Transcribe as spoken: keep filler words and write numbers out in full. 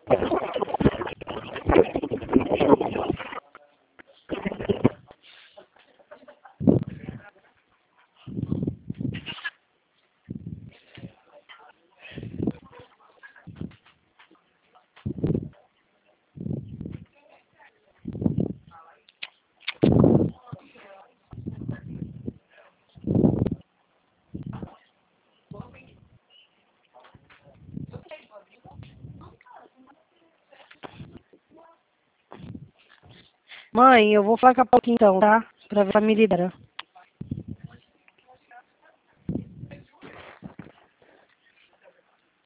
Mãe, eu vou falar com a Paulinha então, tá? Pra ver se ela me libera.